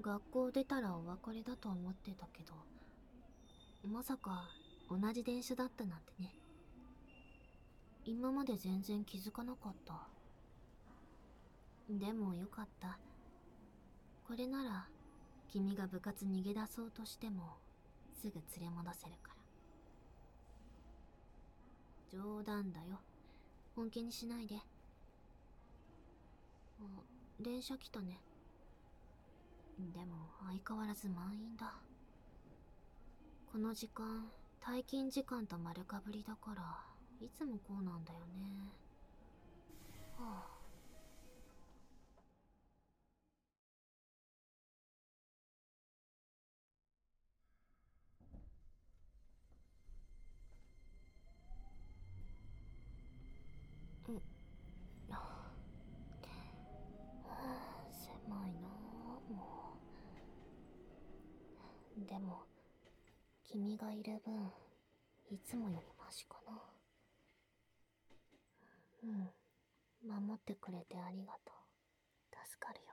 学校出たらお別れだと思ってたけど、まさか同じ電車だったなんてね。今まで全然気づかなかった。でもよかった。これなら君が部活逃げ出そうとしてもすぐ連れ戻せるから。冗談だよ。本気にしないで。あ、電車来たね。でも相変わらず満員だ。この時間、退勤時間と丸かぶりだから、いつもこうなんだよね。はあ。うん。狭いなあ、もう。でも、君がいる分、いつもよりマシかな。うん。守ってくれてありがとう。助かるよ。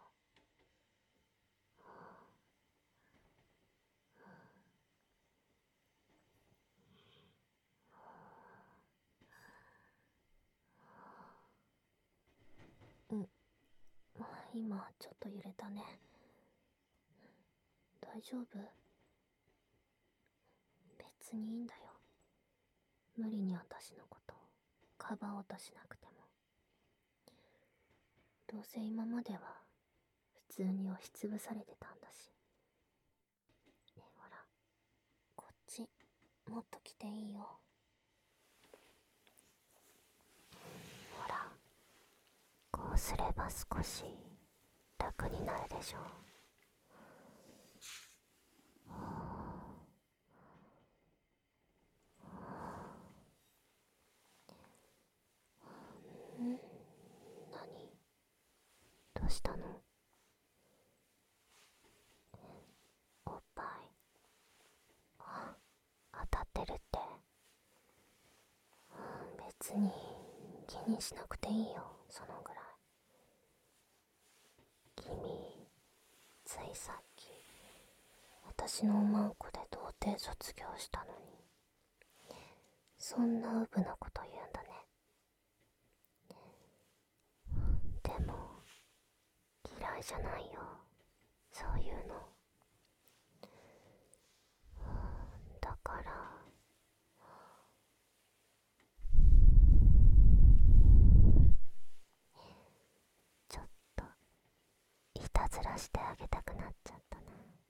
うん。今、ちょっと揺れたね。大丈夫？別にいいんだよ。無理に私のことかばおうとしなくても。どうせ今までは普通に押しつぶされてたんだし。ねえ、ほら、こっちもっと来ていいよ。ほら、こうすれば少し楽になるでしょう。ん？何？どうしたの？おっぱい。あ、当たってるって。別に気にしなくていいよ、そのぐらい。君、ついさっき私のおまんこで童貞卒業したのに、そんなウブなこと言うんだね。でも嫌いじゃないよ、そういうの。だからちょっといたずらしてあげたくなっちゃったな。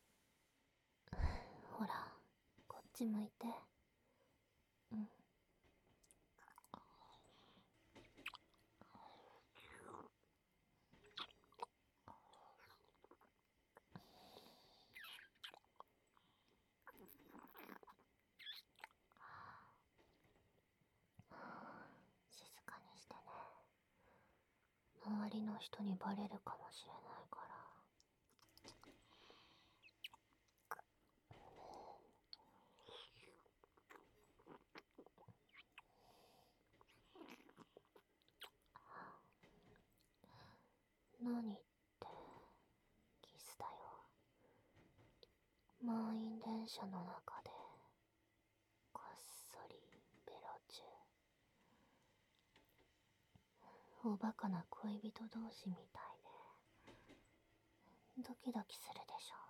ほら、こっち向いて。うん。静かにしてね。周りの人にバレるかもしれないから。何ってキスだよ。満員電車の中でこっそりベロ中。おバカな恋人同士みたいでドキドキするでしょ。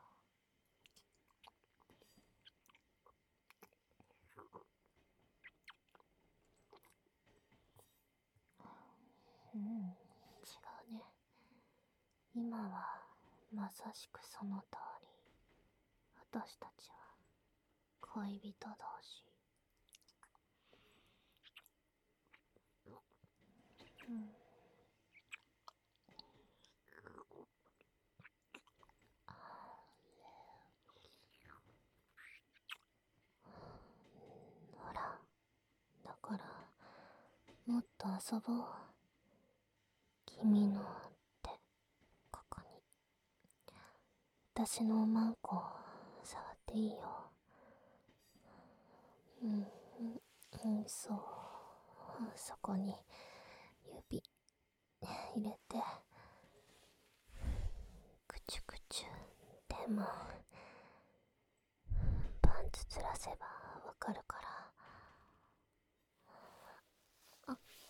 うん、違うね。今はまさしくその通り。私たちは恋人同士。うん。ほら、だからもっと遊ぼう。君の手、ここに。私のおまんこ触っていいよ。うん、うん、そう。そこに指入れて、くちゅくちゅってまあ、パンツずらせばわかるから。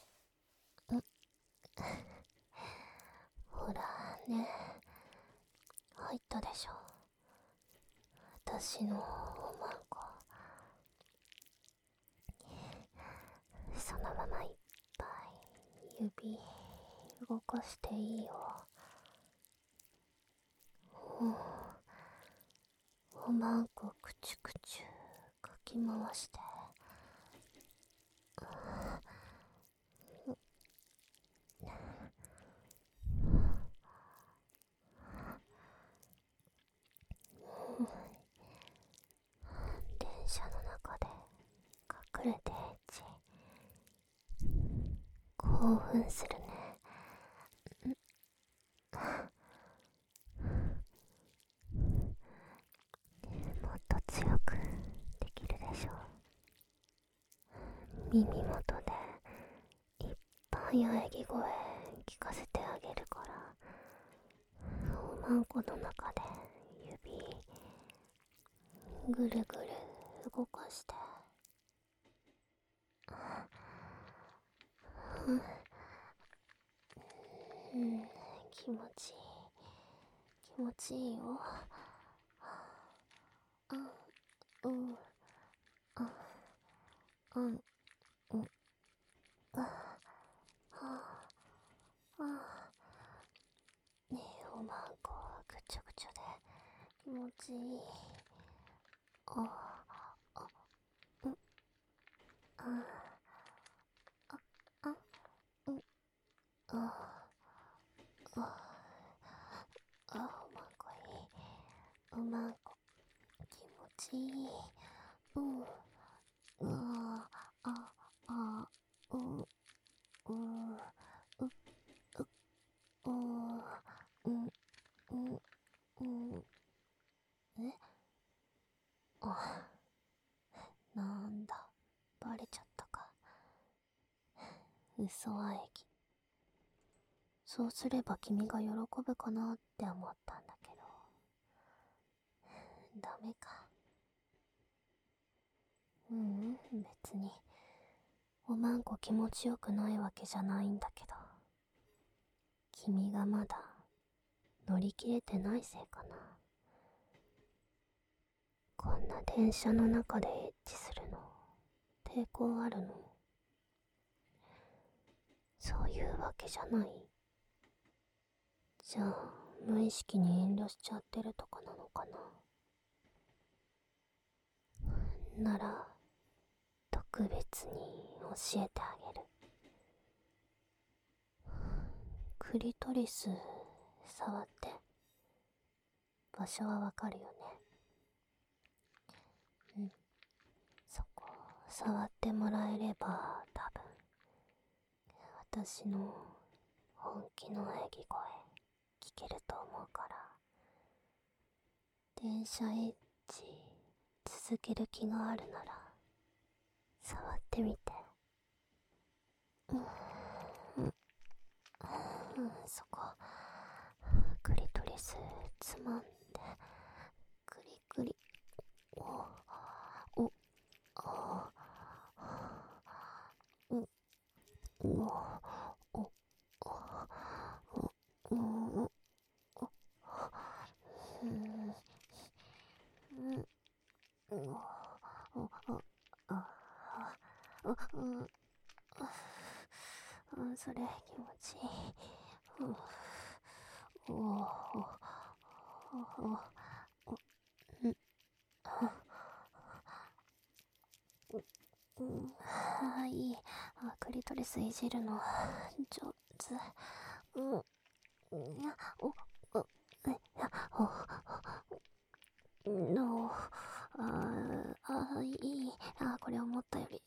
ほらね、入ったでしょ。私のおまんこ。そのままいっぱい指動かしていいよ。おまんこくちゅくちゅかき回して。電車の中で隠れてエッチ。興奮するね。もっと強くできるでしょ。耳元でいっぱい喘ぎ声聞かせてあげるから、おまんこの中で指ぐるぐる動かして。気持ちいい、気持ちいいよ。ねえ、おまんこぐちょぐちょで気持ちいい。おまんこいい。おまんこ気持ちいい。なんだ、バレちゃったか。嘘は駅。そうすれば君が喜ぶかなって思ったんだけど、ダメか。別におまんこ気持ちよくないわけじゃないんだけど、君がまだ乗り切れてないせいかな。こんな電車の中でエッチするの抵抗あるの？そういうわけじゃない？じゃあ無意識に遠慮しちゃってるとかなのかな。なら特別に教えてあげる。クリトリス触って。場所はわかるよね。そこ触ってもらえれば多分私の本気の喘ぎ声聞けると思うから。電車エッチ続ける気があるなら触ってみて。そこクリトリスつまんでクリクリ。それ気持ちいい。いい。クリトリスいじるの上手。いい。これ思ったより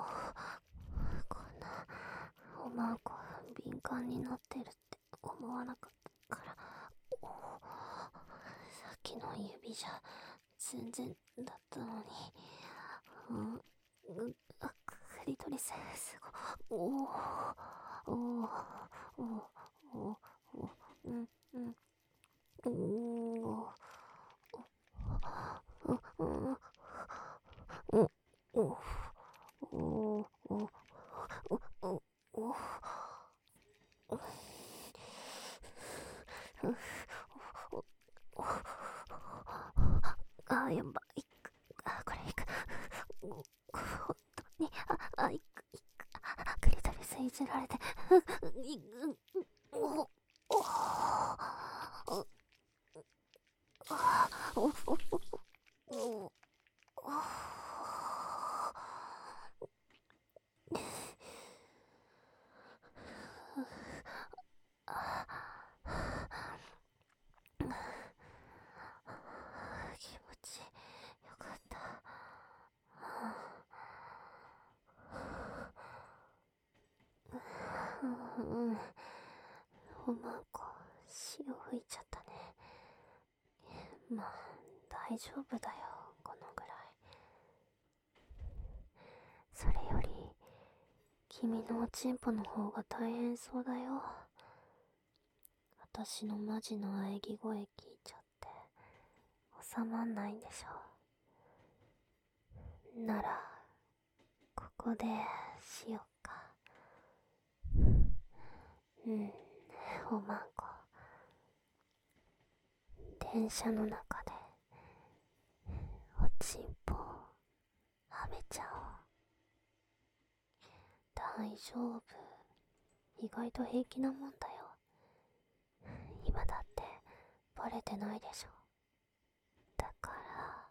こんなおまんこ敏感になってるって思わなかったから。さっきの指じゃ全然だったのに。クリトリスすごい。やばい。これいく。本当に、いく。クリトリスいじられて。気持ちよかった。おまんこ潮吹いちゃったね。まあ大丈夫だよ、このぐらい。それより君のおちんぽの方が大変そうだよ。私のマジの喘ぎ声聞いちゃって収まんないんでしょ。ならここでしよっか。おまんこ電車の中でおちんぽはめちゃおう。大丈夫、意外と平気なもんだよ。今だってバレてないでしょ。だから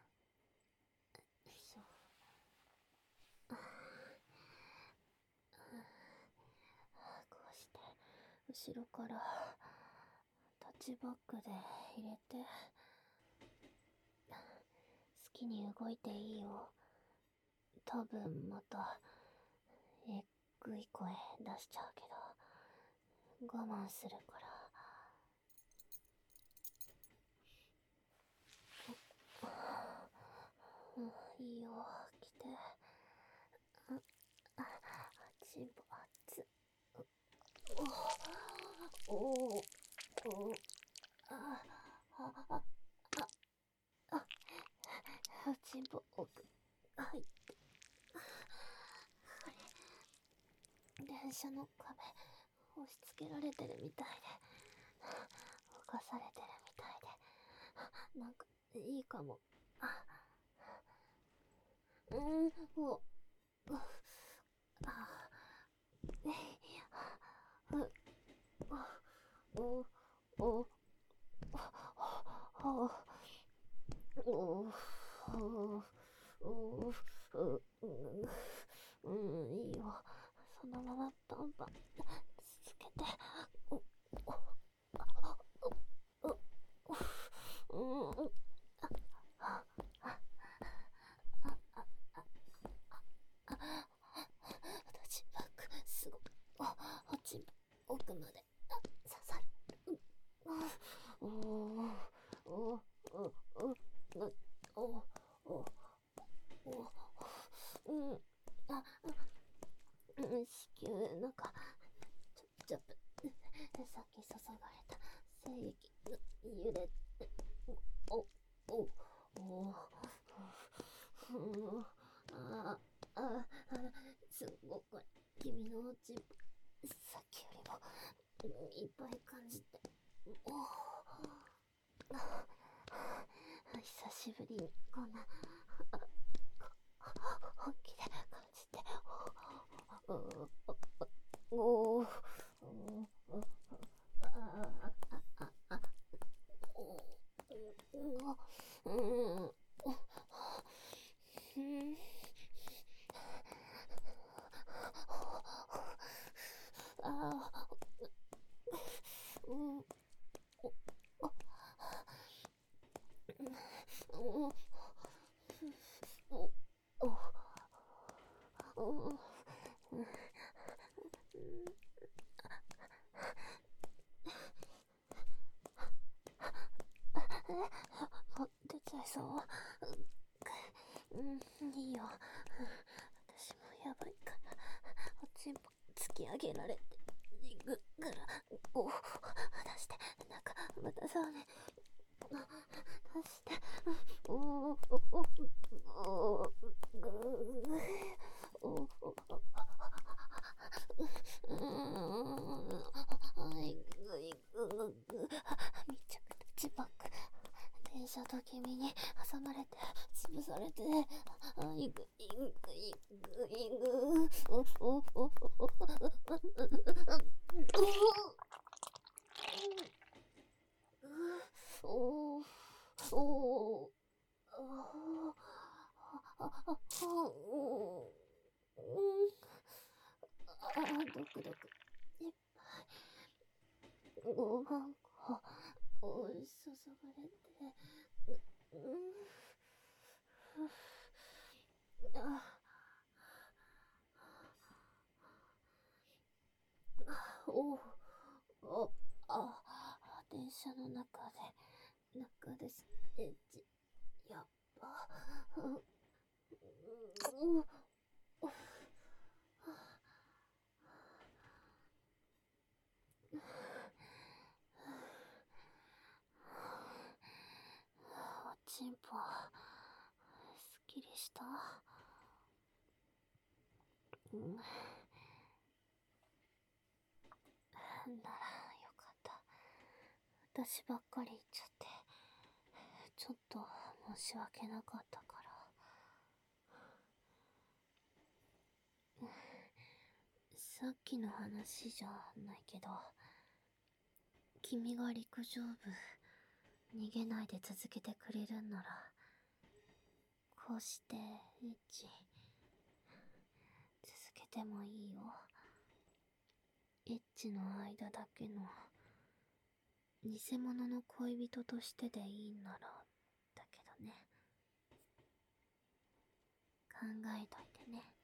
こうして後ろからタッチバックで入れて、好きに動いていいよ。多分またえっぐい声出しちゃうけど我慢するから。いいよ、来て。ちんぽ熱っ。ちんぽ奥入って。電車の壁押し付けられてるみたいで、動かされてるみたいで、なんかいいかも。いいよ、そのままバンバン続けて。私バックすごいおちんぽ奥まで刺さる。子宮なんかちょっとさっき注がれた精液が揺れて、すごいこれ君のおちんぽさっきよりもいっぱい感じて、久しぶりにこんな本気で感じて。 もう出ちゃいそう。いいよ。私もやばいから、おちんぽ突き上げられていくから、お出して、なんか、またそうね。出して、おめちゃくちゃバック。電車と君に挟まれて潰されて、いくいくいくいく、ドクドクいっぱいご飯が注がれて、おあ電車の中ですエッチやっばおちんぽすっきりした？ならよかった。私ばっかり言っちゃってちょっと申し訳なかったから。さっきの話じゃないけど、君が陸上部逃げないで続けてくれるんなら、こうしてエッチ続けてもいいよ。エッチの間だけの偽物の恋人としてでいいんならだけどね。考えといてね。